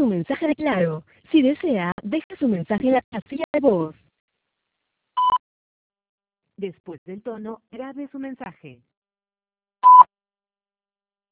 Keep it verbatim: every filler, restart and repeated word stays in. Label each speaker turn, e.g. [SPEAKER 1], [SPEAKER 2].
[SPEAKER 1] su mensaje de Claro. Si desea, deje su mensaje en la casilla de voz. Después del tono, grabe su mensaje.